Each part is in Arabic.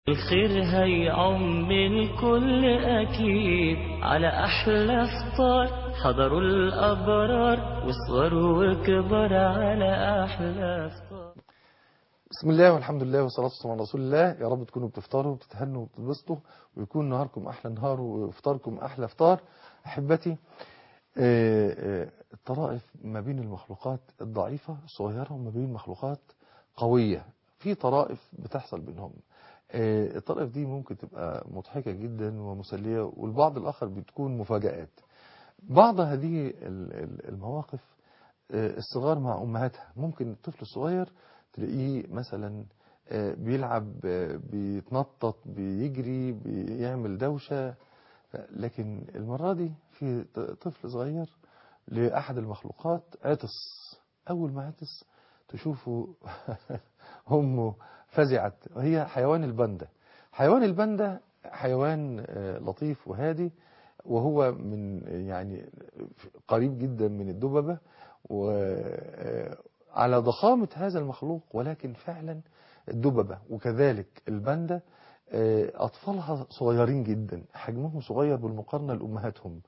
الخير هيعم الكل أكيد على أحلى فطار. حضروا الأبرار وصغروا وكبر على أحلى فطار. بسم الله والحمد لله والصلاة والسلام على رسول الله. يا رب تكونوا بتفطروا وبتتهنوا وبتتبسطوا ويكون نهاركم أحلى نهار وفطاركم أحلى فطار. أحبتي، الطرائف ما بين المخلوقات الضعيفة الصغيرة وما بين مخلوقات قوية. في طرائف بتحصل بينهم. الطرائف دي ممكن تبقى مضحكة جدا ومسلية، والبعض الآخر بتكون مفاجآت. بعض هذه المواقف الصغار مع أمهاتها. ممكن الطفل الصغير تلاقيه مثلا بيلعب، بيتنطط، بيجري، بيعمل دوشة، لكن المرة دي في طفل صغير لأحد المخلوقات عطس. أول ما عطس تشوفه أمه فزعت. هي حيوان الباندا. حيوان الباندا حيوان لطيف وهادي، وهو من يعني قريب جدا من الدببة وعلى ضخامة هذا المخلوق، ولكن فعلا الدببة وكذلك الباندا أطفالها صغيرين جدا، حجمهم صغير بالمقارنة لأمهاتهم.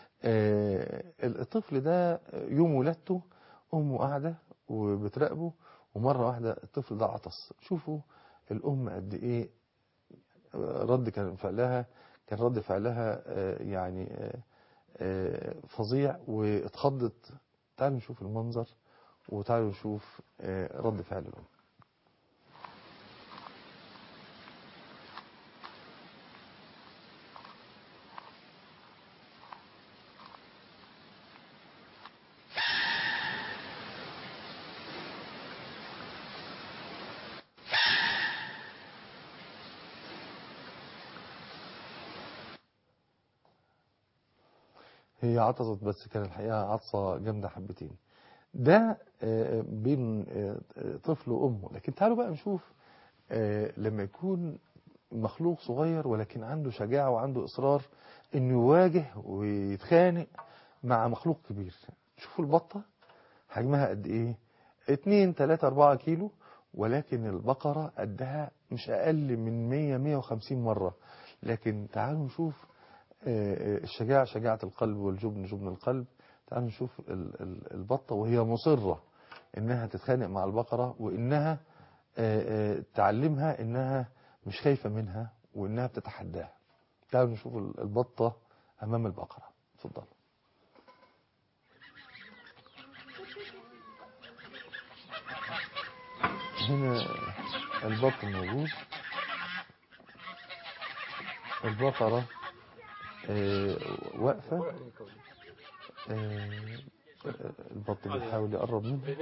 الطفل ده يوم ولادته أمه قاعدة وبتراقبه، ومرة واحدة الطفل ده عطس. شوفوا الأم قد إيه كان رد فعلها يعني فظيع واتخضت. تعالوا نشوف المنظر وتعالوا نشوف رد فعل الأم. هي عطست، بس كان الحقيقة عطسة جامدة حبتين. ده بين طفل وأمه. لكن تعالوا بقى نشوف لما يكون مخلوق صغير ولكن عنده شجاعة وعنده إصرار إنه يواجه ويتخانق مع مخلوق كبير. شوفوا البطة حجمها قد إيه، 2 3 4 كيلو، ولكن البقرة قدها مش أقل من 100-150 مرة. لكن تعالوا نشوف الشجاعة شجاعة القلب والجبن جبن القلب. تعالوا نشوف البطة وهي مصرة إنها تتخانق مع البقرة، وإنها تعلمها إنها مش خايفة منها وإنها بتتحداها. تعالوا نشوف البطة أمام البقرة. اتفضل. هنا البط موجود، البقرة واقفة، البط بيحاول يقرب منها.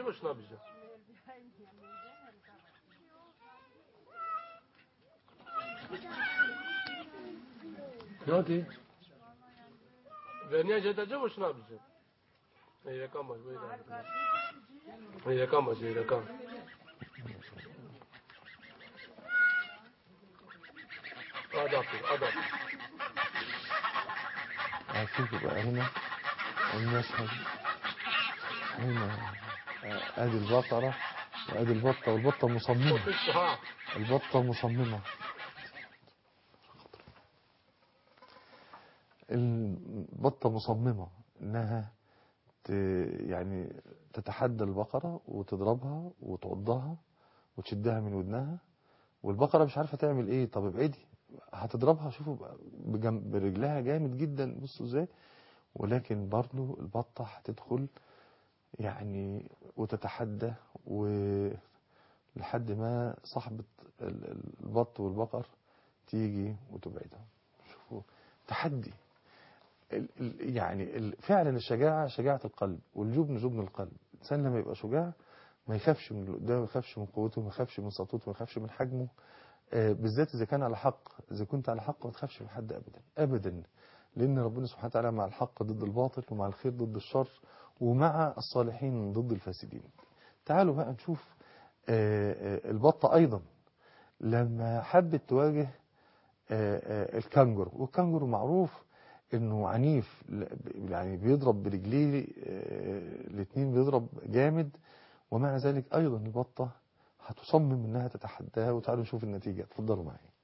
دلوقتي فينيا جدا جو وش نابجه هي كم هي كم أضاف هتشوفوا بقى هنا المشهد. هنا ادي البقرة وادي البطة، والبطة مصممة. البطة مصممة. البطة مصممة انها يعني تتحدى البقرة وتضربها وتعضها وتشدها من ودنها، والبقرة مش عارفة تعمل ايه. طب ابعدي، هتضربها. شوفوا برجلها جامد جدا، بصوا ازاي. ولكن برضو البطة هتدخل يعني وتتحدى، ولحد ما صاحبة البط والبقر تيجي وتبعدها. شوفوا تحدي. يعني فعلا الشجاعة شجاعة القلب والجبن جبن القلب. الإنسان لما يبقى شجاع ما يخافش من اللي قدامه، ما يخافش من قوته، ما يخافش من سطوته، ما يخافش من حجمه. بالذات إذا كان على حق. إذا كنت على حق ما تخافش من حد أبدا أبدا، لأن ربنا سبحانه وتعالى مع الحق ضد الباطل، ومع الخير ضد الشر، ومع الصالحين ضد الفاسدين. تعالوا بقى نشوف البطة أيضا لما حبت تواجه الكانجرو. والكانجرو معروف انه عنيف، يعني بيضرب برجليه الاتنين، بيضرب جامد. ومع ذلك ايضا البطة هتصمم انها تتحداها. وتعالوا نشوف النتيجة. اتفضلوا معي.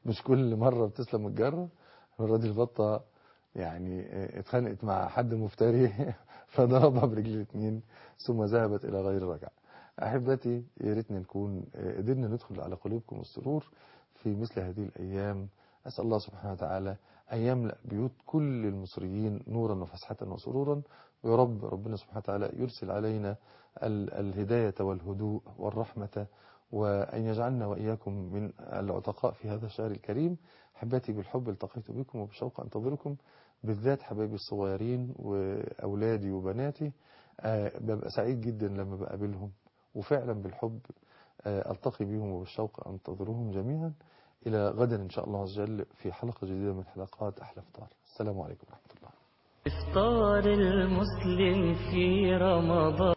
مش كل مرة بتسلم الجرة. المرة دي البطة يعني اتخانقت مع حد مفتري فضربها برجل الاثنين ثم ذهبت إلى غير رجع. أحبتي يا ريتنا نكون قدرنا ندخل على قلوبكم السرور في مثل هذه الأيام. أسأل الله سبحانه وتعالى أن يملأ بيوت كل المصريين نورا وفسحة وسرورا. ويا رب ربنا سبحانه وتعالى يرسل علينا الهداية والهدوء والرحمة، وأن يجعلنا وإياكم من العتقاء في هذا الشهر الكريم. أحبتي بالحب التقيت بكم وبالشوق أنتظركم، بالذات حبايبي الصغيرين وأولادي وبناتي. ببقى سعيد جدا لما بقابلهم، وفعلا بالحب ألتقي بهم وبالشوق أنتظرهم جميعا. إلى غدا إن شاء الله عز وجل في حلقة جديدة من حلقات أحلى فطار. السلام عليكم ورحمة الله. إفطار المسلم في رمضان.